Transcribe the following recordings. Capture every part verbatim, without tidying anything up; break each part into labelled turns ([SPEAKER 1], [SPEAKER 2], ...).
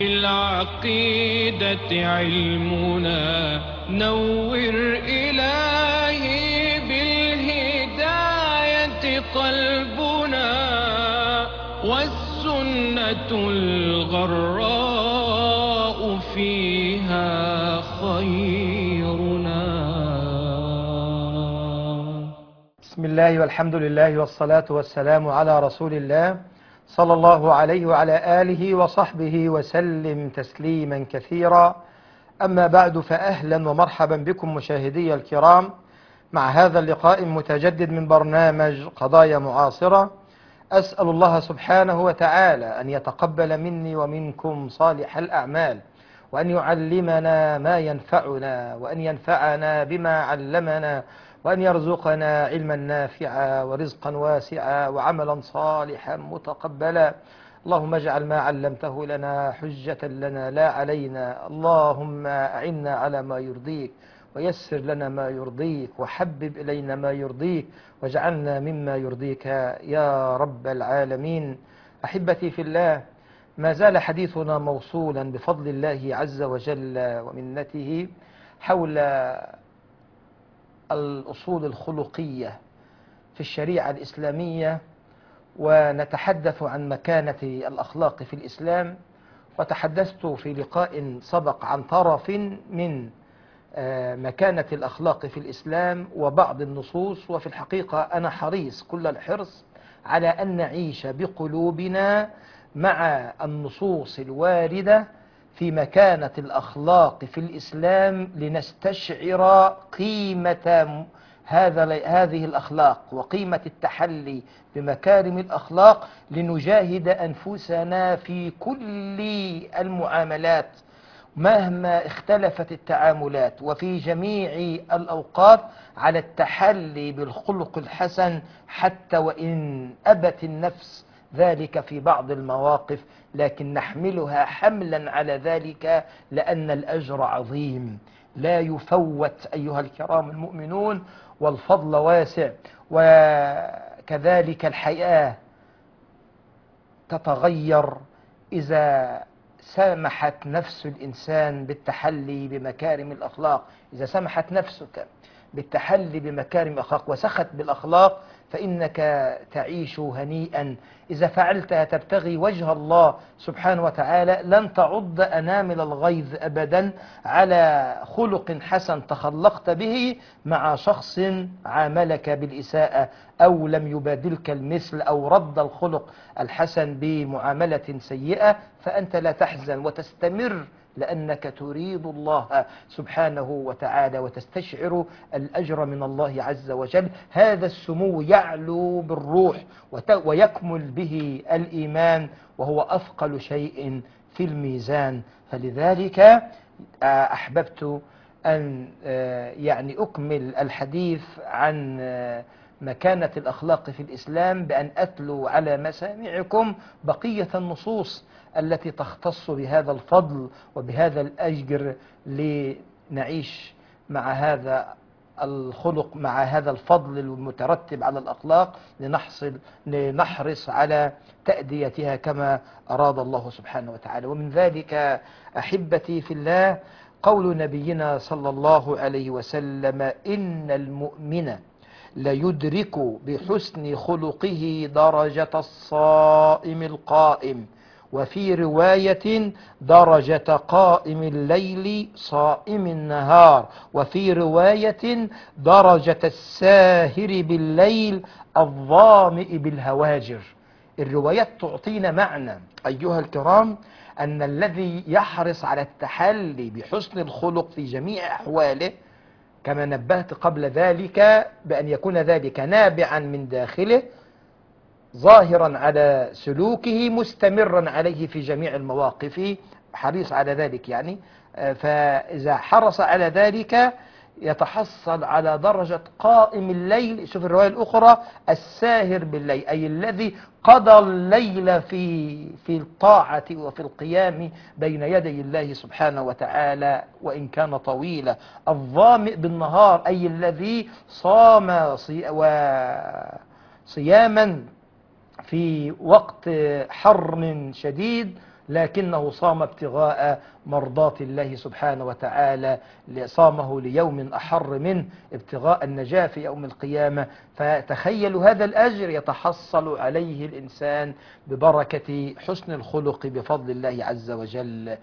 [SPEAKER 1] العقيدة علمنا نور إلهي بالهداية قلبنا والسنة الغراء فيها خيرنا.
[SPEAKER 2] بسم الله والحمد لله والصلاة والسلام على رسول الله صلى الله عليه وعلى آله وصحبه وسلم تسليما كثيرا. أما بعد، فأهلا ومرحبا بكم مشاهدي الكرام مع هذا اللقاء المتجدد من برنامج قضايا معاصرة. أسأل الله سبحانه وتعالى أن يتقبل مني ومنكم صالح الأعمال، وأن يعلمنا ما ينفعنا، وأن ينفعنا بما علمنا، وأن يرزقنا علما نافعا ورزقا واسعا وعملا صالحا متقبلا. اللهم اجعل ما علمته لنا حجة لنا لا علينا. اللهم أعنا على ما يرضيك، ويسر لنا ما يرضيك، وحبب إلينا ما يرضيك، واجعلنا مما يرضيك يا رب العالمين. أحبتي في الله، ما زال حديثنا موصولا بفضل الله عز وجل ومنته حول الأصول الخلقية في الشريعة الإسلامية، ونتحدث عن مكانة الأخلاق في الإسلام. وتحدثت في لقاء سبق عن طرف من مكانة الأخلاق في الإسلام وبعض النصوص، وفي الحقيقة أنا حريص كل الحرص على أن نعيش بقلوبنا مع النصوص الواردة في مكانة الأخلاق في الإسلام، لنستشعر قيمة هذا هذه الأخلاق وقيمة التحلي بمكارم الأخلاق، لنجاهد أنفسنا في كل المعاملات مهما اختلفت التعاملات وفي جميع الأوقات على التحلي بالخلق الحسن، حتى وإن أبت النفس ذلك في بعض المواقف، لكن نحملها حملا على ذلك، لأن الأجر عظيم لا يفوت أيها الكرام المؤمنون، والفضل واسع. وكذلك الحياة تتغير إذا سمحت نفس الإنسان بالتحلي بمكارم الأخلاق. إذا سمحت نفسك بالتحلي بمكارم الأخلاق وسخت بالأخلاق، فإنك تعيش هنيئا. إذا فعلتها تبتغي وجه الله سبحانه وتعالى، لن تعض أنامل الغيظ أبدا على خلق حسن تخلقت به مع شخص عاملك بالإساءة أو لم يبادلك المثل أو رد الخلق الحسن بمعاملة سيئة. فأنت لا تحزن وتستمر، لأنك تريد الله سبحانه وتعالى وتستشعر الأجر من الله عز وجل. هذا السمو يعلو بالروح ويكمل به الإيمان، وهو أثقل شيء في الميزان. فلذلك أحببت أن يعني أكمل الحديث عن مكانة الأخلاق في الإسلام بأن أتلو على مسامعكم بقية النصوص التي تختص بهذا الفضل وبهذا الأجر، لنعيش مع هذا الخلق، مع هذا الفضل المترتب على الأخلاق، لنحصل لنحرص على تأديتها كما أراد الله سبحانه وتعالى. ومن ذلك أحبتي في الله قول نبينا صلى الله عليه وسلم: إن المؤمن ليدرك بحسن خلقه درجة الصائم القائم، وفي رواية درجة قائم الليل صائم النهار، وفي رواية درجة الساهر بالليل الظامئ بالهواجر. الروايات تعطينا معنى أيها الكرام أن الذي يحرص على التحلي بحسن الخلق في جميع أحواله، كما نبهت قبل ذلك بأن يكون ذلك نابعا من داخله، ظاهرا على سلوكه، مستمرا عليه في جميع المواقف، حريص على ذلك يعني. فإذا حرص على ذلك يتحصل على درجة قائم الليل. شوف الرواية الأخرى: الساهر بالليل، أي الذي قضى الليل في في الطاعة وفي القيام بين يدي الله سبحانه وتعالى وإن كان طويلا. الظامئ بالنهار، أي الذي صام صياما في وقت حر شديد لكنه صام ابتغاء مرضات الله سبحانه وتعالى، صامه ليوم أحر منه، ابتغاء النجاة في يوم القيامة. فتخيلوا هذا الأجر يتحصل عليه الإنسان ببركة حسن الخلق بفضل الله عز وجل.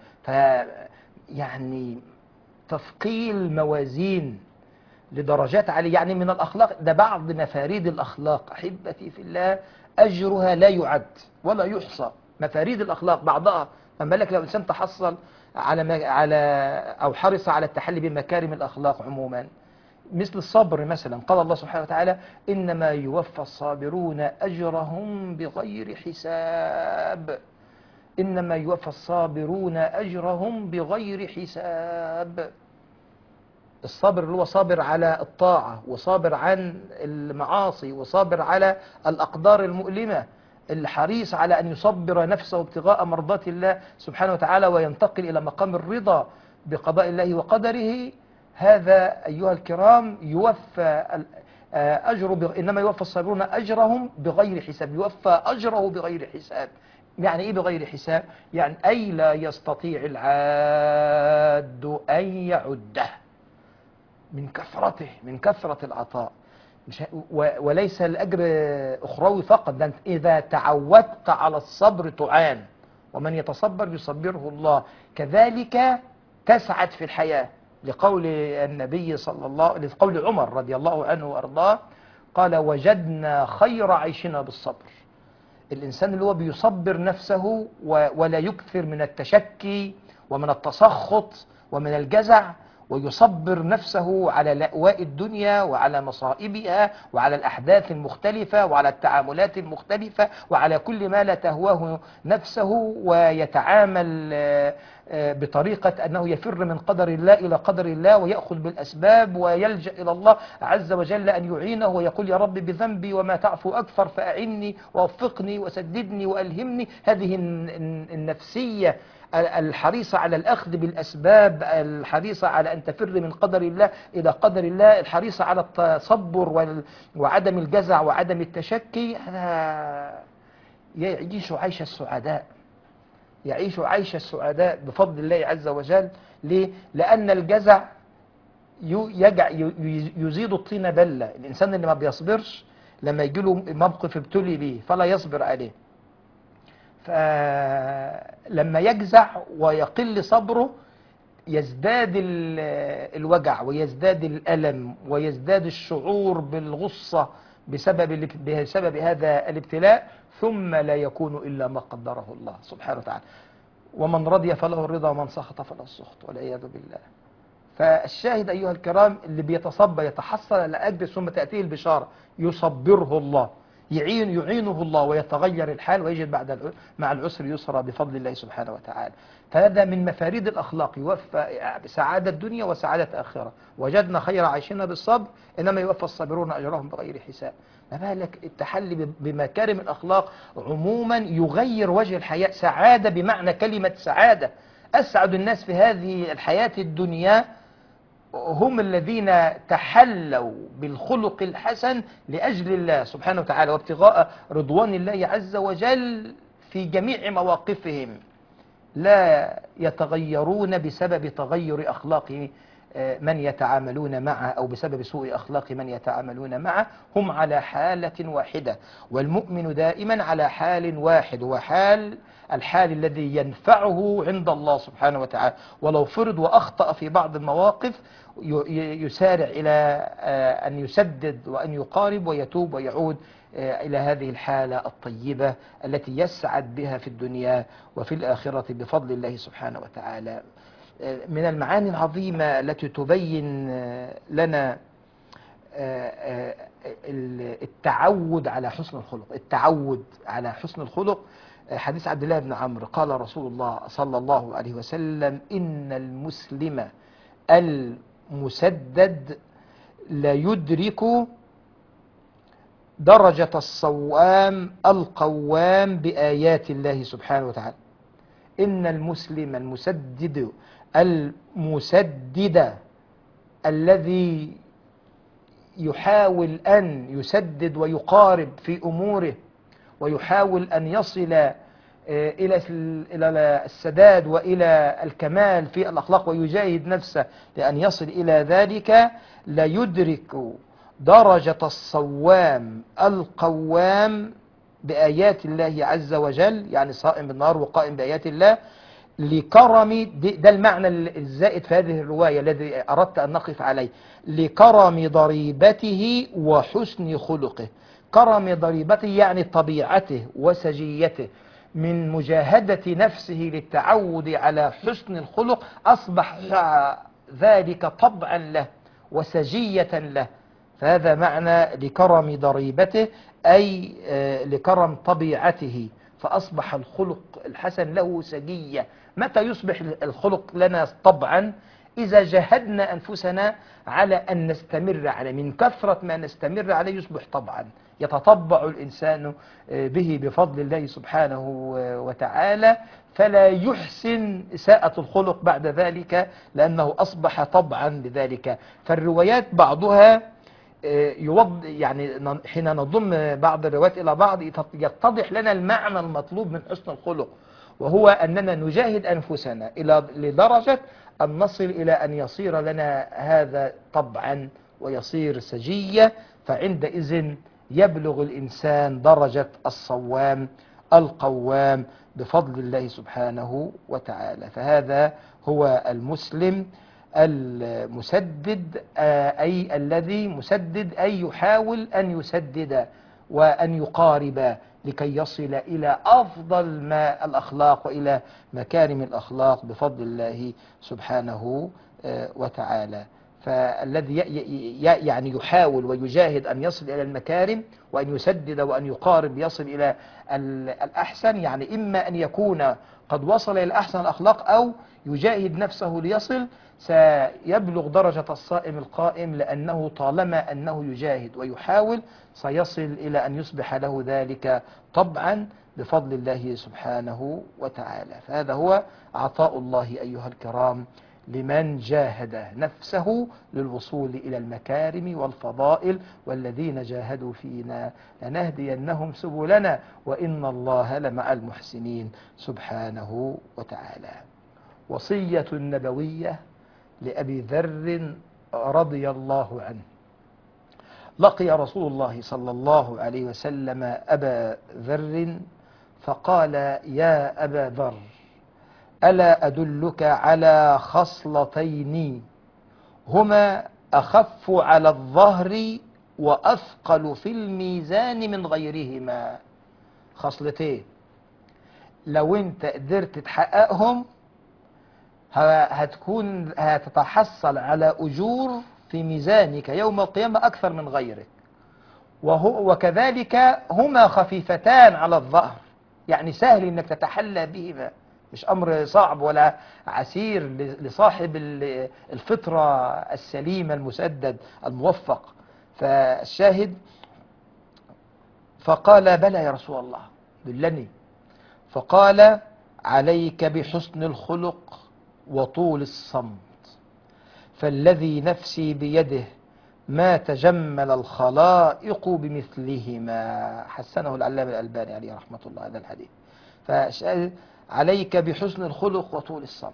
[SPEAKER 2] فيعني تثقيل موازين لدرجات عالية يعني من الأخلاق، ده بعض مفاريد الأخلاق أحبتي في الله، أجرها لا يعد ولا يحصى. مفاريد الأخلاق بعضها، فما بالك لو إنسان تحصل على ما على أو حرص على التحلي بمكارم الأخلاق عموما، مثل الصبر مثلا. قال الله سبحانه وتعالى: إنما يوفى الصابرون أجرهم بغير حساب. إنما يوفى الصابرون أجرهم بغير حساب. الصابر اللي هو صابر على الطاعة، وصابر عن المعاصي، وصابر على الأقدار المؤلمة، الحريص على أن يصبر نفسه ابتغاء مرضات الله سبحانه وتعالى وينتقل إلى مقام الرضا بقضاء الله وقدره. هذا أيها الكرام يوفى أجره ب... إنما يوفى الصابرون أجرهم بغير حساب. يوفى أجره بغير حساب. يعني إيه بغير حساب؟ يعني أي لا يستطيع العاد أن يعده من كثرته، من كثرة العطاء. مش وليس الأجر أخروي فقط، ده إذا تعودت على الصبر تعان، ومن يتصبر يصبره الله. كذلك تسعد في الحياة، لقول النبي صلى الله لقول عمر رضي الله عنه وأرضاه، قال: وجدنا خير عيشنا بالصبر. الإنسان اللي هو بيصبر نفسه ولا يكثر من التشكي ومن التسخط ومن الجزع، ويصبر نفسه على لأواء الدنيا وعلى مصائبها وعلى الأحداث المختلفة وعلى التعاملات المختلفة وعلى كل ما لا تهواه نفسه، ويتعامل بطريقة أنه يفر من قدر الله إلى قدر الله، ويأخذ بالأسباب ويلجأ إلى الله عز وجل أن يعينه، ويقول: يا رب بذنبي وما تعفو أكثر فأعني ووفقني وسددني وألهمني. هذه النفسية الحريصة على الأخذ بالأسباب، الحريصة على أن تفر من قدر الله إلى قدر الله، الحريصة على التصبر وعدم الجزع وعدم التشكي، هذا يعيش عيش السعداء، يعيش عيش السعداء بفضل الله عز وجل. ليه؟ لأن الجزع يزيد الطين بلة. الإنسان اللي ما بيصبرش لما يجي له موقف ابتلي به فلا يصبر عليه، فلما يجزع ويقل صبره يزداد الوجع ويزداد الألم ويزداد الشعور بالغصة بسبب بسبب هذا الابتلاء، ثم لا يكون إلا ما قدره الله سبحانه وتعالى. ومن رضي فله الرضا ومن سخط فله السخط والعياذ بالله. فالشاهد أيها الكرام، اللي بيتصبر يتحصل على أجر، ثم تأتيه البشارة يصبره الله، يعين يعينه الله ويتغير الحال ويجد بعد مع العسر يسرا بفضل الله سبحانه وتعالى. فهذا من مفاريد الأخلاق، يوفى سعادة الدنيا وسعادة آخرة. وجدنا خير عيشنا بالصبر، إنما يوفى الصابرون أجرهم بغير حساب. ما بالك التحلي بمكارم الأخلاق عموما يغير وجه الحياة. سعادة بمعنى كلمة سعادة. أسعد الناس في هذه الحياة الدنيا هم الذين تحلوا بالخلق الحسن لأجل الله سبحانه وتعالى وابتغاء رضوان الله عز وجل في جميع مواقفهم، لا يتغيرون بسبب تغير أخلاق من يتعاملون معه أو بسبب سوء أخلاق من يتعاملون معه. هم على حالة واحدة، والمؤمن دائما على حال واحد، وحال الحال الذي ينفعه عند الله سبحانه وتعالى. ولو فرض وأخطأ في بعض المواقف يسارع إلى أن يسدد وأن يقارب ويتوب ويعود إلى هذه الحالة الطيبة التي يسعد بها في الدنيا وفي الآخرة بفضل الله سبحانه وتعالى. من المعاني العظيمة التي تبين لنا التعود على حسن الخلق، التعود على حسن الخلق، حديث عبد الله بن عمرو قال رسول الله صلى الله عليه وسلم: إن المسلم المسدد لا يدرك درجة الصوام القوام بآيات الله سبحانه وتعالى. إن المسلم المسدد المسدد الذي يحاول أن يسدد ويقارب في أموره، ويحاول أن يصل إلى إلى السداد وإلى الكمال في الأخلاق ويجاهد نفسه لأن يصل إلى ذلك، ليدرك درجة الصوام القوام بآيات الله عز وجل، يعني صائم بالنهار وقائم بآيات الله، لكرم، ده المعنى الزائد في هذه الرواية الذي أردت أن نقف عليه، لكرم ضريبته وحسن خلقه. كرم ضريبته يعني طبيعته وسجيته، من مجاهدة نفسه للتعود على حسن الخلق أصبح ذلك طبعا له وسجية له. فهذا معنى لكرم ضريبته، أي لكرم طبيعته، فأصبح الخلق الحسن له سجية. متى يصبح الخلق لنا طبعا؟ إذا جهدنا أنفسنا على أن نستمر عليه، من كثرة ما نستمر عليه يصبح طبعا، يتطبع الإنسان به بفضل الله سبحانه وتعالى، فلا يحسن إساءة الخلق بعد ذلك لأنه أصبح طبعا بذلك. فالروايات بعضها يوض يعني حين نضم بعض الروايات إلى بعض يتضح لنا المعنى المطلوب من حسن الخلق، وهو أننا نجاهد أنفسنا إلى لدرجة أن نصل إلى أن يصير لنا هذا طبعا ويصير سجية، فعندئذ يبلغ الإنسان درجة الصوام القوام بفضل الله سبحانه وتعالى. فهذا هو المسلم المسدد، أي الذي مسدد أي يحاول أن يسدد وأن يقارب لكي يصل إلى أفضل ما الأخلاق وإلى مكارم الأخلاق بفضل الله سبحانه وتعالى. فالذي يعني يحاول ويجاهد أن يصل إلى المكارم وأن يسدد وأن يقارب يصل إلى الأحسن، يعني إما أن يكون قد وصل إلى أحسن الأخلاق أو يجاهد نفسه ليصل، سيبلغ درجة الصائم القائم، لأنه طالما أنه يجاهد ويحاول سيصل إلى أن يصبح له ذلك طبعا بفضل الله سبحانه وتعالى. فهذا هو عطاء الله أيها الكرام لمن جاهد نفسه للوصول إلى المكارم والفضائل، والذين جاهدوا فينا لنهدينهم سبلنا وإن الله لمع المحسنين سبحانه وتعالى. وصية نبوية لأبي ذر رضي الله عنه. لقي رسول الله صلى الله عليه وسلم أبا ذر فقال: يا أبا ذر، ألا أدلك على خصلتين هما أخف على الظهر وأثقل في الميزان من غيرهما؟ خصلتين لو انت قدرت تحققهم هتكون هتتحصل على أجور في ميزانك يوم القيامة أكثر من غيرك، وهو وكذلك هما خفيفتان على الظهر، يعني سهل انك تتحلى بهما، مش أمر صعب ولا عسير لصاحب الفطرة السليمة المسدد الموفق. فالشاهد فقال: بلى يا رسول الله، دلني. فقال: عليك بحسن الخلق وطول الصمت، فالذي نفسي بيده ما تجمل الخلائق بمثلهما. حسنه العلامة الألباني عليه رحمة الله هذا الحديث. فالشاهد عليك بحسن الخلق وطول الصمت،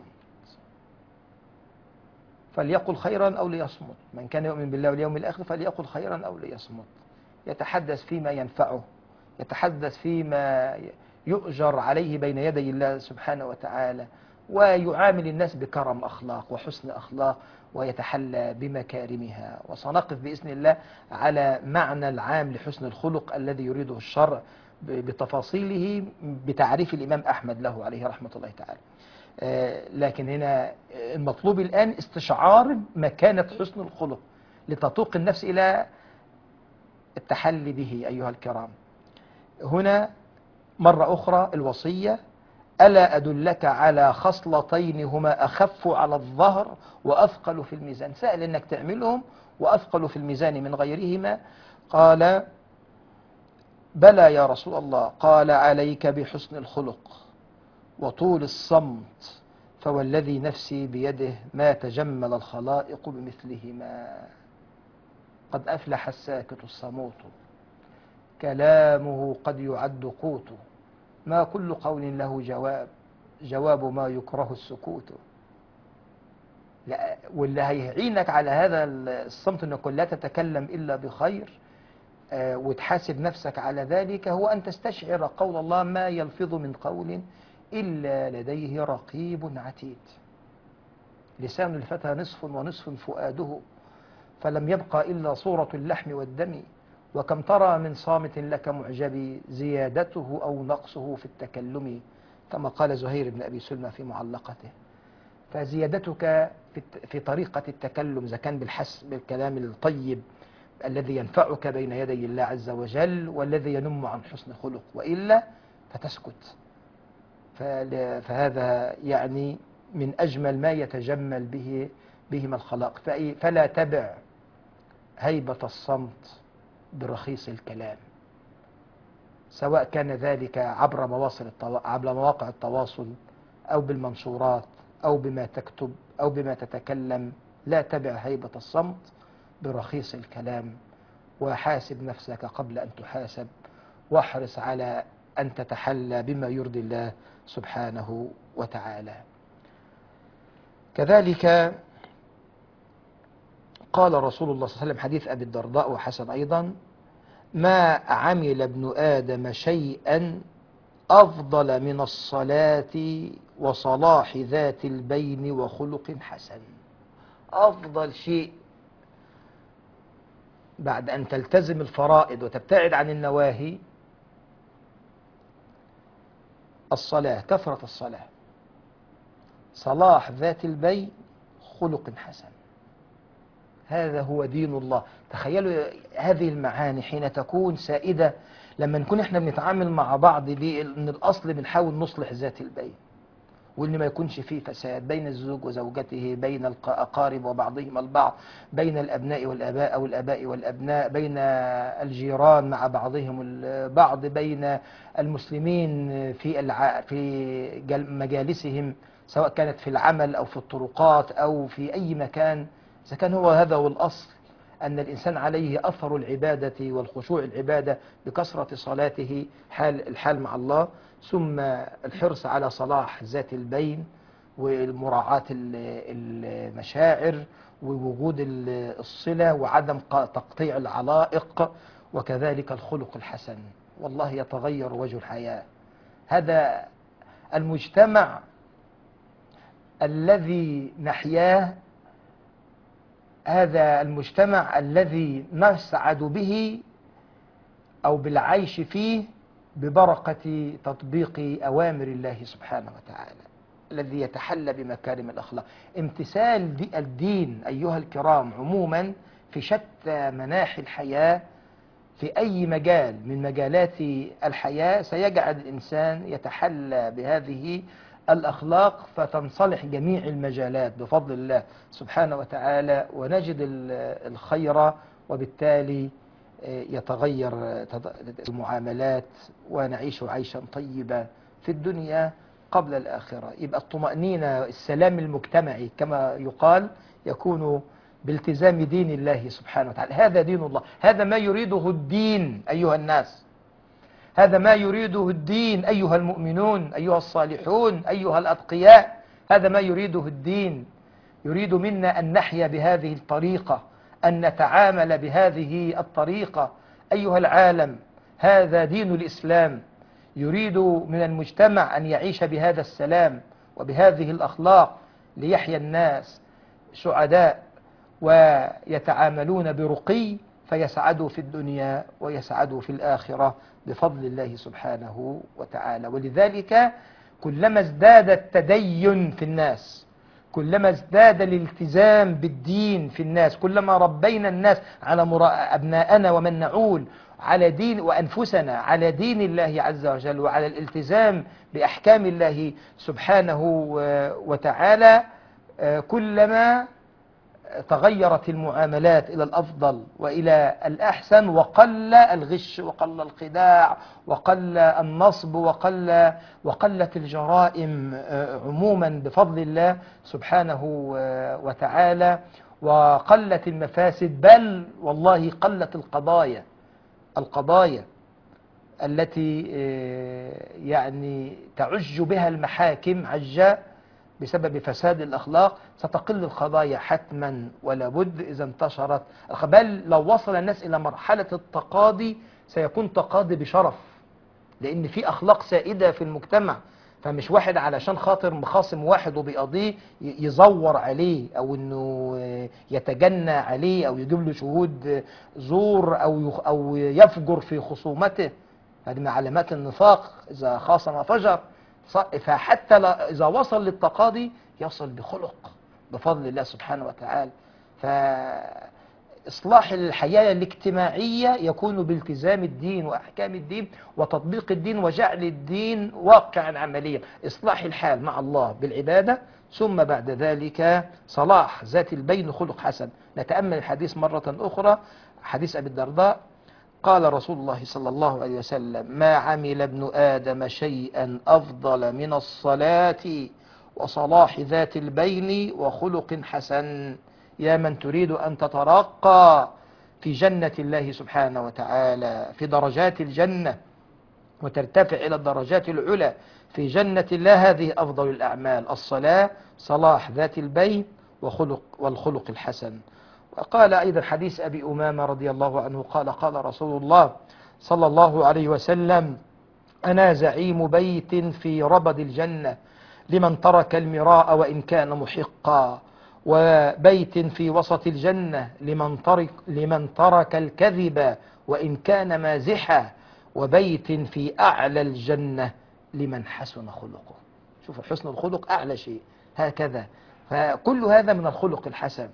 [SPEAKER 2] فليقل خيرا أو ليصمت، من كان يؤمن بالله واليوم الآخر فليقل خيرا أو ليصمت. يتحدث فيما ينفعه، يتحدث فيما يؤجر عليه بين يدي الله سبحانه وتعالى، ويعامل الناس بكرم أخلاق وحسن أخلاق ويتحلى بمكارمها. وسنقف بإذن الله على معنى العام لحسن الخلق الذي يريده الشرع بتفاصيله بتعريف الإمام أحمد له عليه رحمة الله تعالى. لكن هنا المطلوب الآن استشعار مكانة حسن الخلق لتطوق النفس إلى التحلي به أيها الكرام. هنا مرة أخرى الوصية: ألا أدلك على خصلتين هما أخف على الظهر وأثقل في الميزان. سهل أنك تعملهم وأثقل في الميزان من غيرهما. قال: بلى يا رسول الله. قال: عليك بحسن الخلق وطول الصمت، فوالذي نفسي بيده ما تجمل الخلائق بمثلهما. قد أفلح الساكت الصموت، كلامه قد يعد قوت، ما كل قول له جواب، جواب ما يكره السكوت. لا، واللي هيعينك على هذا الصمت انك لا تتكلم الا بخير آه، وتحاسب نفسك على ذلك، هو ان تستشعر قول الله: ما يلفظ من قول الا لديه رقيب عتيد. لسان الفتى نصف ونصف فؤاده، فلم يبقى الا صورة اللحم والدم، وكم ترى من صامت لك معجب زيادته او نقصه في التكلم، كما قال زهير بن ابي سلمى في معلقته. فزيادتك في في طريقة التكلم، إذا كان بالحس بالكلام الطيب الذي ينفعك بين يدي الله عز وجل والذي ينم عن حسن خلق، وإلا فتسكت. فهذا يعني من أجمل ما يتجمل به بهما الخلاق. فلا تبع هيبة الصمت برخيص الكلام، سواء كان ذلك عبر مواصل التوا... عبر مواقع التواصل أو بالمنشورات أو بما تكتب أو بما تتكلم. لا تبع هيبة الصمت برخيص الكلام، وحاسب نفسك قبل أن تحاسب، واحرص على أن تتحلى بما يرضي الله سبحانه وتعالى. كذلك قال رسول الله صلى الله عليه وسلم، حديث أبي الدرداء وحسن أيضا: ما عمل ابن آدم شيئا أفضل من الصلاة وصلاح ذات البين وخلق حسن. أفضل شيء بعد أن تلتزم الفرائض وتبتعد عن النواهي الصلاة، كثرة الصلاة، صلاح ذات البين، خلق حسن. هذا هو دين الله. تخيلوا هذه المعاني حين تكون سائدة، لما نكون احنا بنتعامل مع بعض من الأصل بنحاول نصلح ذات البين، وإن ما يكونش فيه فساد بين الزوج وزوجته، بين الأقارب وبعضهم البعض، بين الأبناء والآباء أو الآباء والأبناء، بين الجيران مع بعضهم البعض، بين المسلمين في الع... في مجالسهم، سواء كانت في العمل أو في الطرقات أو في أي مكان. إذا كان هو هذا هو الأصل، أن الإنسان عليه أثر العبادة والخشوع العبادة بكثرة صلاته حال الحال مع الله، ثم الحرص على صلاح ذات البين ومراعاة المشاعر ووجود الصلة وعدم تقطيع العلائق، وكذلك الخلق الحسن. والله يتغير وجه الحياة. هذا المجتمع الذي نحياه، هذا المجتمع الذي نسعد به أو بالعيش فيه ببركة تطبيق أوامر الله سبحانه وتعالى، الذي يتحلى بمكارم الأخلاق. امتثال الدين أيها الكرام عموما في شتى مناحي الحياة، في أي مجال من مجالات الحياة سيجعل الإنسان يتحلى بهذه الأخلاق، فتنصلح جميع المجالات بفضل الله سبحانه وتعالى، ونجد الخير، وبالتالي يتغير المعاملات ونعيش عيشا طيبا في الدنيا قبل الآخرة. يبقى الطمأنينة، السلام المجتمعي كما يقال، يكون بالتزام دين الله سبحانه وتعالى. هذا دين الله، هذا ما يريده الدين أيها الناس، هذا ما يريده الدين أيها المؤمنون أيها الصالحون أيها الأتقياء. هذا ما يريده الدين، يريد منا أن نحيا بهذه الطريقة، أن نتعامل بهذه الطريقة أيها العالم. هذا دين الإسلام، يريد من المجتمع أن يعيش بهذا السلام وبهذه الأخلاق، ليحيا الناس سعداء ويتعاملون برقي، فيسعدوا في الدنيا ويسعدوا في الآخرة بفضل الله سبحانه وتعالى. ولذلك كلما ازداد التدين في الناس، كلما ازداد الالتزام بالدين في الناس، كلما ربينا الناس على مراء أبناءنا ومن نعول على دين وأنفسنا على دين الله عز وجل وعلى الالتزام بأحكام الله سبحانه وتعالى، كلما تغيرت المعاملات إلى الأفضل وإلى الأحسن، وقل الغش وقل الخداع وقل النصب وقل وقلت الجرائم عموما بفضل الله سبحانه وتعالى، وقلت المفاسد، بل والله قلت القضايا القضايا التي يعني تعج بها المحاكم عجا بسبب فساد الأخلاق، ستقل القضايا حتما ولا بد إذا انتشرت. بل لو وصل الناس إلى مرحلة التقاضي سيكون تقاضي بشرف، لأن في أخلاق سائدة في المجتمع. فمش واحد علشان خاطر مخاصم واحد وبيقضيه يزور عليه أو أنه يتجنى عليه أو يجيب له شهود زور أو أو يفجر في خصومته. هذه من علامات النفاق، إذا خاصم فجر. فحتى إذا وصل للتقاضي يصل بخلق بفضل الله سبحانه وتعالى. فإصلاح الحياة الاجتماعية يكون بالتزام الدين وأحكام الدين وتطبيق الدين وجعل الدين واقعا عمليا. إصلاح الحال مع الله بالعبادة، ثم بعد ذلك صلاح ذات البين خلق حسن. نتأمل الحديث مرة أخرى، حديث أبي الدرداء. قال رسول الله صلى الله عليه وسلم: ما عمل ابن آدم شيئا أفضل من الصلاة وصلاح ذات البين وخلق حسن. يا من تريد أن تترقى في جنة الله سبحانه وتعالى في درجات الجنة وترتفع إلى الدرجات العلى في جنة الله، هذه أفضل الأعمال: الصلاة، صلاح ذات البين، وخلق والخلق الحسن. وقال أيضا حديث أبي أمامة رضي الله عنه قال: قال رسول الله صلى الله عليه وسلم: أنا زعيم بيت في ربد الجنة لمن ترك المراء وإن كان محقا، وبيت في وسط الجنة لمن ترك, لمن ترك الكذب وإن كان مازحا، وبيت في أعلى الجنة لمن حسن خلقه. شوف، حسن الخلق أعلى شيء هكذا. فكل هذا من الخلق الحسن.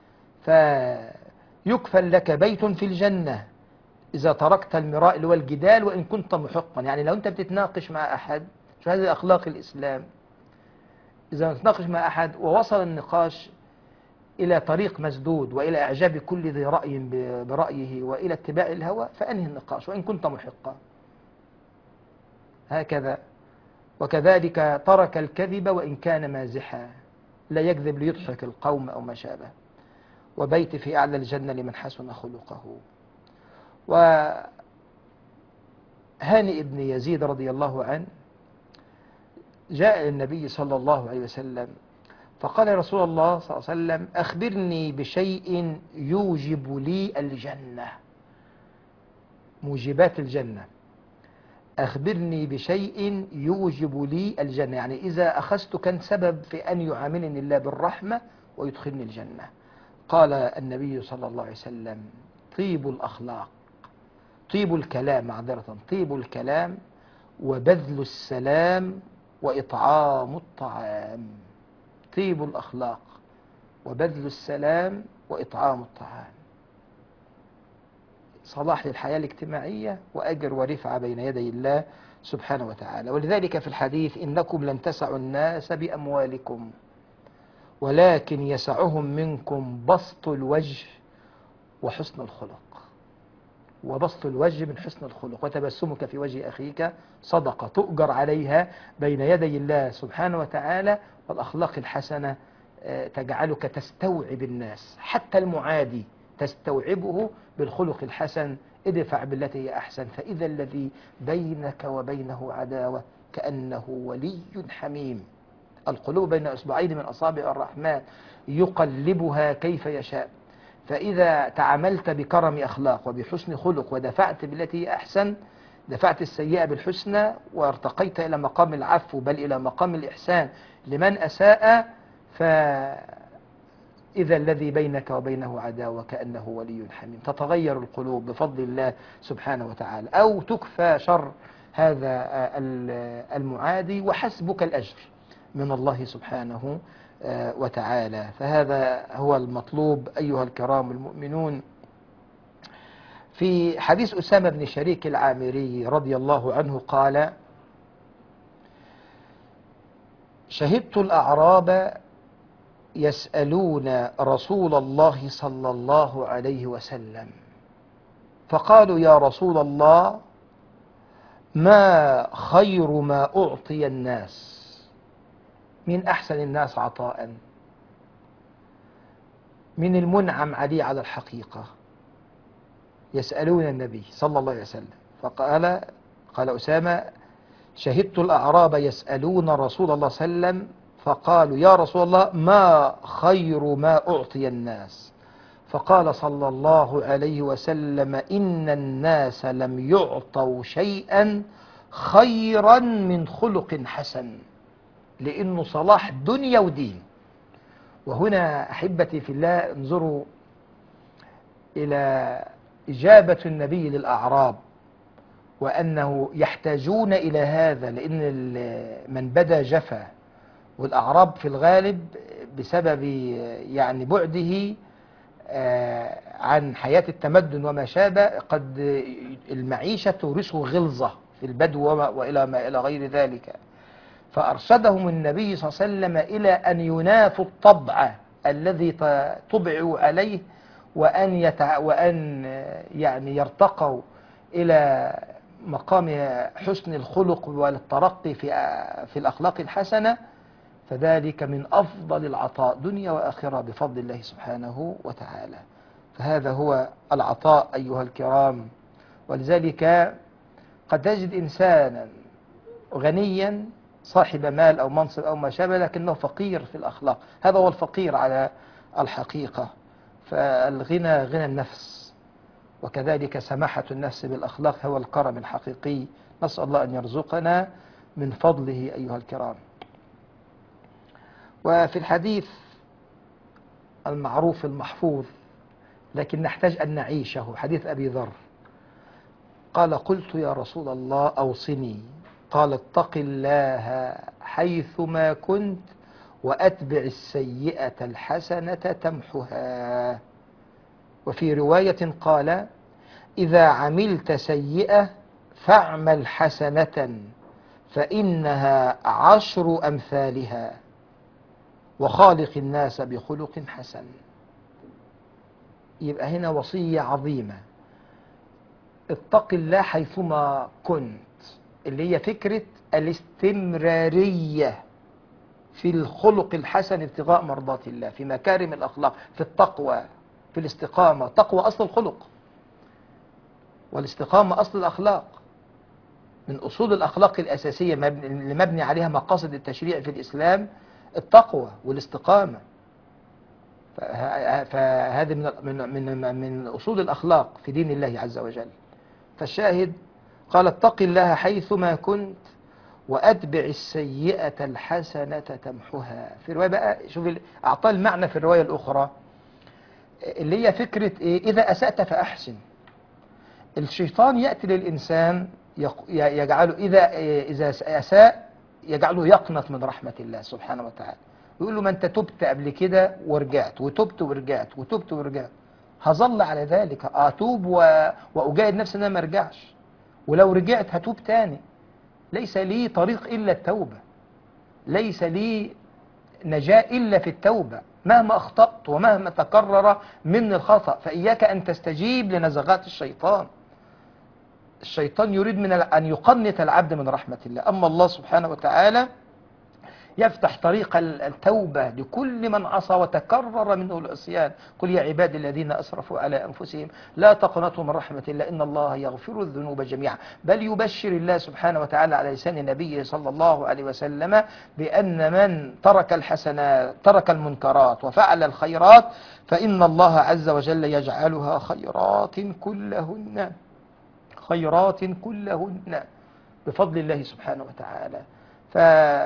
[SPEAKER 2] فيكفل لك بيت في الجنة إذا تركت المراء اللي هو الجدال وإن كنت محقا. يعني لو أنت بتتناقش مع أحد، شو هذه أخلاق الإسلام، إذا تتناقش مع أحد ووصل النقاش إلى طريق مسدود وإلى إعجاب كل ذي رأي برأيه وإلى اتباع الهوى، فأنهي النقاش وإن كنت محقا هكذا. وكذلك ترك الكذب وإن كان مازحا، لا يكذب ليضحك القوم أو ما شابه. وبيت في أعلى الجنة لمن حسن خلقه. وهانئ بن يزيد رضي الله عنه جاء النبي صلى الله عليه وسلم فقال: يا رسول الله صلى الله عليه وسلم، أخبرني بشيء يوجب لي الجنة. موجبات الجنة: أخبرني بشيء يوجب لي الجنة، يعني إذا أخذت كان سبب في أن يعاملني الله بالرحمة ويدخلني الجنة. قال النبي صلى الله عليه وسلم: طيب الأخلاق، طيب الكلام، معذرة، طيب الكلام وبذل السلام وإطعام الطعام. طيب الأخلاق وبذل السلام وإطعام الطعام، صلاح للحياة الاجتماعية وأجر ورفعة بين يدي الله سبحانه وتعالى. ولذلك في الحديث: إنكم لن تسعوا الناس بأموالكم ولكن يسعهم منكم بسط الوجه وحسن الخلق. وبسط الوجه من حسن الخلق، وتبسمك في وجه أخيك صدقة تؤجر عليها بين يدي الله سبحانه وتعالى. والأخلاق الحسنة تجعلك تستوعب الناس، حتى المعادي تستوعبه بالخلق الحسن. ادفع بالتي هي أحسن فإذا الذي بينك وبينه عداوة كأنه ولي حميم. القلوب بين أصبعين من أصابع الرحمن يقلبها كيف يشاء. فإذا تعاملت بكرم أخلاق وبحسن خلق ودفعت بالتي هي أحسن، دفعت السيئة بالحسنى وارتقيت إلى مقام العفو بل إلى مقام الإحسان لمن أساء، فإذا الذي بينك وبينه عداوة كأنه ولي حميم. تتغير القلوب بفضل الله سبحانه وتعالى، أو تكفى شر هذا المعادي وحسبك الأجر من الله سبحانه وتعالى. فهذا هو المطلوب أيها الكرام المؤمنون. في حديث أسامة بن شريك العامري رضي الله عنه قال: شهدت الأعراب يسألون رسول الله صلى الله عليه وسلم فقالوا: يا رسول الله، ما خير ما أعطي الناس؟ من أحسن الناس عطاء؟ من المنعم عليه على الحقيقة؟ يسألون النبي صلى الله عليه وسلم. فقال قال أسامة: شهدت الأعراب يسألون رسول الله صلى الله عليه وسلم فقالوا: يا رسول الله، ما خير ما أعطي الناس؟ فقال صلى الله عليه وسلم: إن الناس لم يعطوا شيئا خيرا من خلق حسن، لأنه صلاح دنيا ودين. وهنا أحبتي في الله انظروا إلى إجابة النبي للأعراب، وأنه يحتاجون إلى هذا، لأن من بدا جفا، والأعراب في الغالب بسبب يعني بعده عن حياة التمدن وما شابه قد المعيشة تورثه غلظة في البدو وإلى ما إلى غير ذلك. فأرشدهم النبي صلى الله عليه وسلم إلى أن ينافوا الطبع الذي طبعوا عليه، وأن يتع... وأن يعني يرتقوا إلى مقام حسن الخلق والترقي في في الأخلاق الحسنة، فذلك من أفضل العطاء دنيا وآخرة بفضل الله سبحانه وتعالى. فهذا هو العطاء أيها الكرام. ولذلك قد تجد إنسانا غنيا صاحب مال أو منصب أو ما شابه، لكنه فقير في الأخلاق. هذا هو الفقير على الحقيقة. فالغنى غنى النفس، وكذلك سماحة النفس بالأخلاق هو الكرم الحقيقي. نسأل الله أن يرزقنا من فضله أيها الكرام. وفي الحديث المعروف المحفوظ لكن نحتاج أن نعيشه، حديث أبي ذر قال: قلت يا رسول الله أوصني، قال: اتق الله حيثما كنت وأتبع السيئة الحسنة تمحها. وفي رواية قال: إذا عملت سيئة فاعمل حسنة فإنها عشر أمثالها وخالق الناس بخلق حسن. يبقى هنا وصية عظيمة: اتق الله حيثما كنت، اللي هي فكرة الاستمرارية في الخلق الحسن ابتغاء مرضات الله، في مكارم الأخلاق، في التقوى، في الاستقامة. التقوى أصل الخلق، والاستقامة أصل الأخلاق، من أصول الأخلاق الأساسية اللي مبني عليها مقاصد التشريع في الإسلام التقوى والاستقامة. فهذه من من من من أصول الأخلاق في دين الله عز وجل. فالشاهد قال: اتق الله حيثما كنت وأتبع السيئة الحسنة تمحها. في الرواية بقى شوف أعطاه المعنى في الرواية الأخرى اللي هي فكرة إيه؟ إذا أسأت فأحسن. الشيطان يأتي للإنسان يجعله إذا إذا أساء يجعله يقنط من رحمة الله سبحانه وتعالى، ويقول له: ما أنت تبت قبل كده ورجعت، وتبت ورجعت، وتبت ورجعت، هظل على ذلك، أتوب وأجاهد نفسي أن أنا ما أرجعش، ولو رجعت هتوب تاني. ليس لي طريق إلا التوبة، ليس لي نجاة إلا في التوبة، مهما أخطأت ومهما تكرر من الخطأ. فإياك أن تستجيب لنزغات الشيطان. الشيطان يريد من أن يقنط العبد من رحمة الله. أما الله سبحانه وتعالى يفتح طريق التوبة لكل من عصى وتكرر منه العصيان. قل يا عبادي الذين أسرفوا على أنفسهم لا تقنطوا من رحمة الله إن الله يغفر الذنوب جميعا. بل يبشر الله سبحانه وتعالى على لسان نبيه صلى الله عليه وسلم بأن من ترك الحسنات ترك المنكرات وفعل الخيرات فإن الله عز وجل يجعلها خيرات كلهن خيرات كلهن بفضل الله سبحانه وتعالى. ف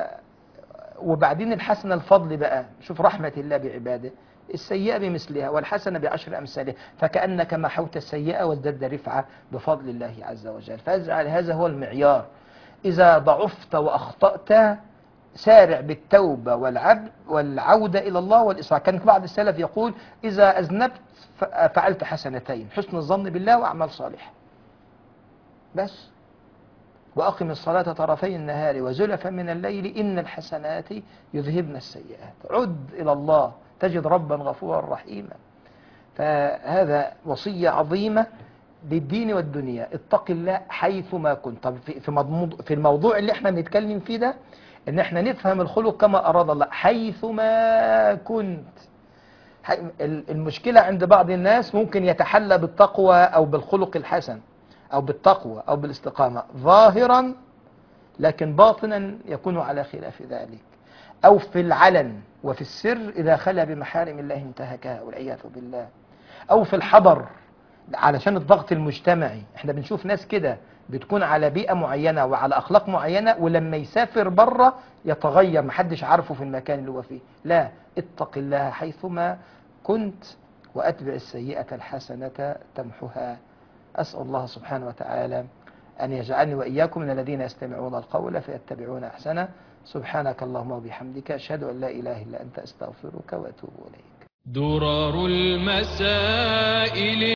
[SPEAKER 2] وبعدين الحسنة الفضل بقى، شوف رحمة الله بعباده، السيئة بمثلها والحسنة بعشر أمثالها، فكأنك محوت السيئة وازداد رفعة بفضل الله عز وجل. فاجعل هذا هو المعيار. إذا ضعفت وأخطأت سارع بالتوبة والعبد والعودة إلى الله والإصلاح. كان بعض السلف يقول: إذا أذنبت فعلت حسنتين، حسن الظن بالله وأعمال صالحة بس. وأقم الصلاة طرفي النهار وزلفا من الليل إن الحسنات يذهبن السيئات. عد إلى الله تجد ربا غفورا رحيما. فهذا وصية عظيمة للدين والدنيا. اتق الله حيثما كنت. طب في الموضوع اللي احنا بنتكلم فيه ده ان احنا نفهم الخلق كما أراد الله حيثما كنت. المشكلة عند بعض الناس ممكن يتحلى بالتقوى أو بالخلق الحسن أو بالتقوى أو بالاستقامة ظاهرا، لكن باطنا يكون على خلاف ذلك، أو في العلن وفي السر إذا خلا بمحارم الله انتهكها والعياذ بالله، أو في الحضر علشان الضغط المجتمعي. احنا بنشوف ناس كده بتكون على بيئة معينة وعلى أخلاق معينة، ولما يسافر بره يتغير، محدش عارفه في المكان اللي هو فيه. لا، اتق الله حيثما كنت وأتبع السيئة الحسنة تمحها. أسأل الله سبحانه وتعالى أن يجعلني وإياكم من الذين يستمعون القول فيتبعون أحسنه. سبحانك اللهم وبحمدك، أشهد أن لا إله إلا أنت، أستغفرك وأتوب إليك.
[SPEAKER 1] درر المسائل